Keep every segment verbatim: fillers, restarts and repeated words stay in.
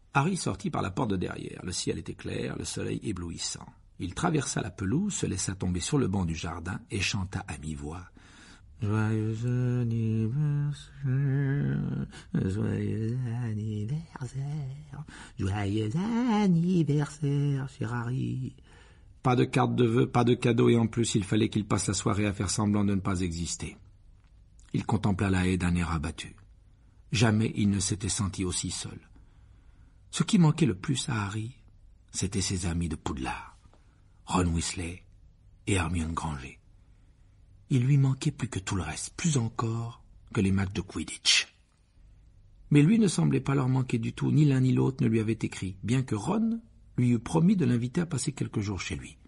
Harry sortit par la porte de derrière. Le ciel était clair, le soleil éblouissant. Il traversa la pelouse, se laissa tomber sur le banc du jardin et chanta à mi-voix. « Joyeux anniversaire, joyeux anniversaire, joyeux anniversaire, cher Harry. » Pas de carte de vœux, pas de cadeau, et en plus il fallait qu'il passe la soirée à faire semblant de ne pas exister. Il contempla la haie d'un air abattu. Jamais il ne s'était senti aussi seul. Ce qui manquait le plus à Harry, c'étaient ses amis de Poudlard, Ron Weasley et Hermione Granger. Il lui manquait plus que tout le reste, plus encore que les matchs de Quidditch. Mais lui ne semblait pas leur manquer du tout, ni l'un ni l'autre ne lui avait écrit, bien que Ron lui eût promis de l'inviter à passer quelques jours chez lui.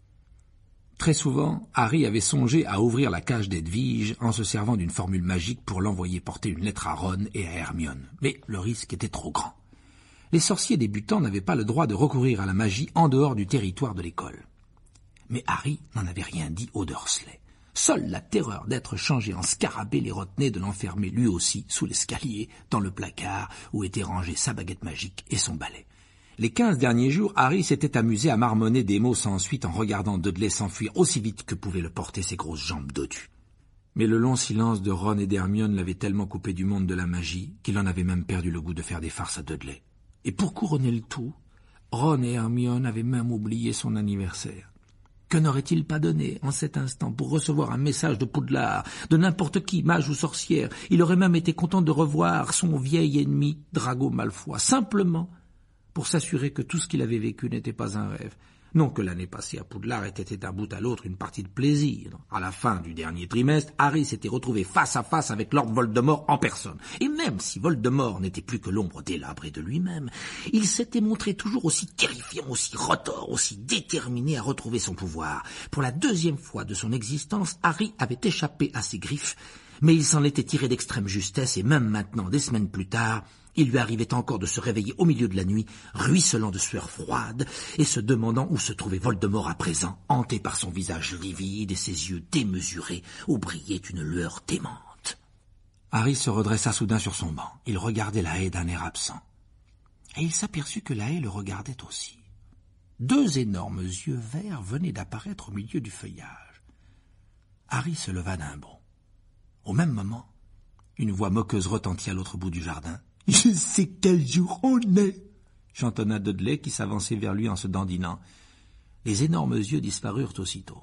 Très souvent, Harry avait songé à ouvrir la cage d'Edwige en se servant d'une formule magique pour l'envoyer porter une lettre à Ron et à Hermione, mais le risque était trop grand. Les sorciers débutants n'avaient pas le droit de recourir à la magie en dehors du territoire de l'école. Mais Harry n'en avait rien dit aux Dursley. Seule la terreur d'être changé en scarabée les retenait de l'enfermer lui aussi sous l'escalier, dans le placard où étaient rangés sa baguette magique et son balai. Les quinze derniers jours, Harry s'était amusé à marmonner des mots sans suite en regardant Dudley s'enfuir aussi vite que pouvaient le porter ses grosses jambes dodues. Mais le long silence de Ron et d'Hermione l'avait tellement coupé du monde de la magie qu'il en avait même perdu le goût de faire des farces à Dudley. Et pour couronner le tout, Ron et Hermione avaient même oublié son anniversaire. Que n'aurait-il pas donné, en cet instant, pour recevoir un message de Poudlard, de n'importe qui, mage ou sorcière? Il aurait même été content de revoir son vieil ennemi, Drago Malfoy, simplement pour s'assurer que tout ce qu'il avait vécu n'était pas un rêve. Non que l'année passée à Poudlard était d'un bout à l'autre une partie de plaisir. À la fin du dernier trimestre, Harry s'était retrouvé face à face avec Lord Voldemort en personne. Et même si Voldemort n'était plus que l'ombre délabrée de lui-même, il s'était montré toujours aussi terrifiant, aussi retors, aussi déterminé à retrouver son pouvoir. Pour la deuxième fois de son existence, Harry avait échappé à ses griffes, mais il s'en était tiré d'extrême justesse, et même maintenant, des semaines plus tard, il lui arrivait encore de se réveiller au milieu de la nuit, ruisselant de sueur froide, et se demandant où se trouvait Voldemort à présent, hanté par son visage livide et ses yeux démesurés où brillait une lueur démente. Harry se redressa soudain sur son banc. Il regardait la haie d'un air absent. Et il s'aperçut que la haie le regardait aussi. Deux énormes yeux verts venaient d'apparaître au milieu du feuillage. Harry se leva d'un bond. Au même moment, une voix moqueuse retentit à l'autre bout du jardin. « Je sais quel jour on est !» chantonna Dudley qui s'avançait vers lui en se dandinant. Les énormes yeux disparurent aussitôt.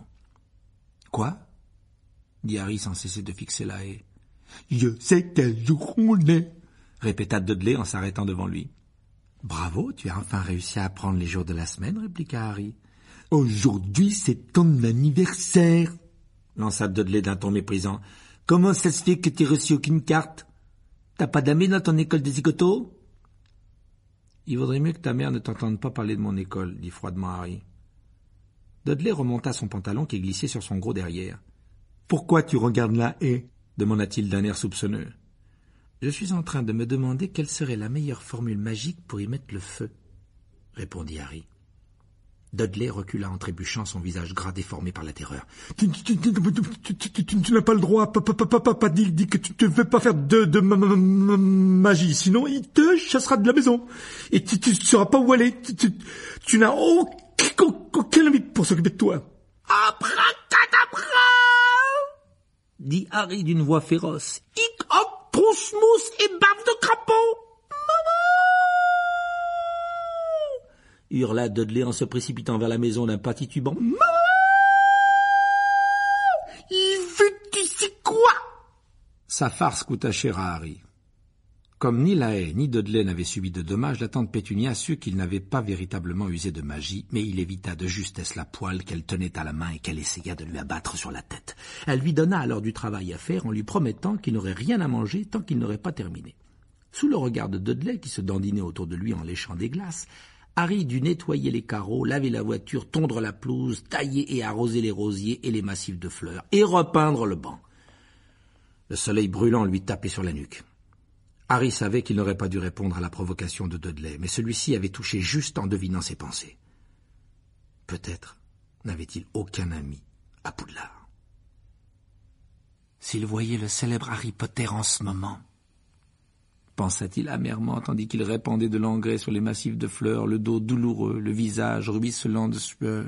« Quoi ?» dit Harry sans cesser de fixer la haie. « Je sais quel jour on est !» répéta Dudley en s'arrêtant devant lui. « Bravo, tu as enfin réussi à apprendre les jours de la semaine, répliqua Harry. « Aujourd'hui, c'est ton anniversaire !» lança Dudley d'un ton méprisant. « Comment ça se fait que t'aies reçu aucune carte ? T'as pas d'amis dans ton école des zigotos ? » « Il vaudrait mieux que ta mère ne t'entende pas parler de mon école, » dit froidement Harry. Dudley remonta son pantalon qui glissait sur son gros derrière. « Pourquoi tu regardes la haie ?» demanda-t-il d'un air soupçonneux. « Je suis en train de me demander quelle serait la meilleure formule magique pour y mettre le feu, » répondit Harry. Dudley recula en trébuchant, son visage gras déformé par la terreur. « Tu, tu, tu, tu, tu, tu, tu n'as pas le droit, papa, papa, papa dit, dit que tu ne veux pas faire de, de ma, ma, ma, magie, sinon il te chassera de la maison, et tu ne sauras pas où aller, tu, tu, tu n'as aucun, aucun ami pour s'occuper de toi. »« Abracadabra !» dit Harry d'une voix féroce. « Hic hop, trousse mousse et bave de crapaud !» hurla Dudley en se précipitant vers la maison d'un pas titubant. « Maman ! Il veut tu sais quoi ?» Sa farce coûta cher à Harry. Comme ni la haie ni Dudley n'avaient subi de dommages, la tante Pétunia sut qu'il n'avait pas véritablement usé de magie, mais il évita de justesse la poêle qu'elle tenait à la main et qu'elle essaya de lui abattre sur la tête. Elle lui donna alors du travail à faire en lui promettant qu'il n'aurait rien à manger tant qu'il n'aurait pas terminé. Sous le regard de Dudley, qui se dandinait autour de lui en léchant des glaces, Harry dut nettoyer les carreaux, laver la voiture, tondre la pelouse, tailler et arroser les rosiers et les massifs de fleurs, et repeindre le banc. Le soleil brûlant lui tapait sur la nuque. Harry savait qu'il n'aurait pas dû répondre à la provocation de Dudley, mais celui-ci avait touché juste en devinant ses pensées. Peut-être n'avait-il aucun ami à Poudlard. S'il voyait le célèbre Harry Potter en ce moment, pensa-t-il amèrement, tandis qu'il répandait de l'engrais sur les massifs de fleurs, le dos douloureux, le visage ruisselant de sueur.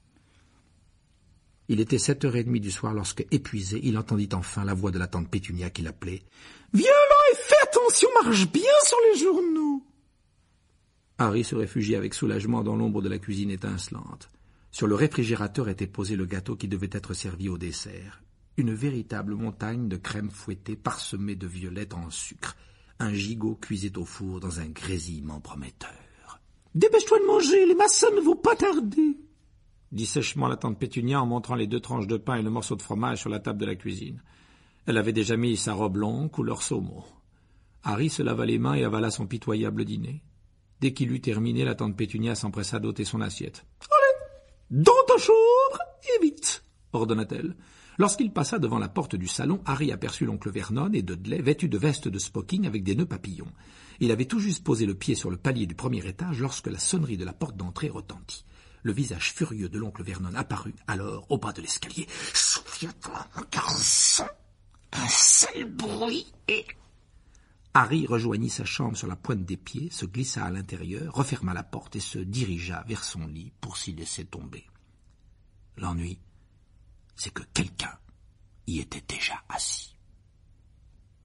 Il était sept heures et demie du soir lorsque, épuisé, il entendit enfin la voix de la tante Pétunia qui l'appelait. « Viens là et fais attention, marche bien sur les journaux !» Harry se réfugiait avec soulagement dans l'ombre de la cuisine étincelante. Sur le réfrigérateur était posé le gâteau qui devait être servi au dessert. Une véritable montagne de crème fouettée parsemée de violettes en sucre. Un gigot cuisait au four dans un grésillement prometteur. « Dépêche-toi de manger, les maçons ne vont pas tarder !» dit sèchement la tante Pétunia en montrant les deux tranches de pain et le morceau de fromage sur la table de la cuisine. Elle avait déjà mis sa robe longue, couleur saumon. Harry se lava les mains et avala son pitoyable dîner. Dès qu'il eut terminé, la tante Pétunia s'empressa d'ôter son assiette. « Allez, dans ta chambre, et vite !» ordonna-t-elle. Lorsqu'il passa devant la porte du salon, Harry aperçut l'oncle Vernon et Dudley vêtus de vestes de smoking avec des nœuds papillons. Il avait tout juste posé le pied sur le palier du premier étage lorsque la sonnerie de la porte d'entrée retentit. Le visage furieux de l'oncle Vernon apparut alors au bas de l'escalier. « Souviens-toi, mon garçon, un seul bruit et... » Harry rejoignit sa chambre sur la pointe des pieds, se glissa à l'intérieur, referma la porte et se dirigea vers son lit pour s'y laisser tomber. L'ennui, c'est que quelqu'un y était déjà assis.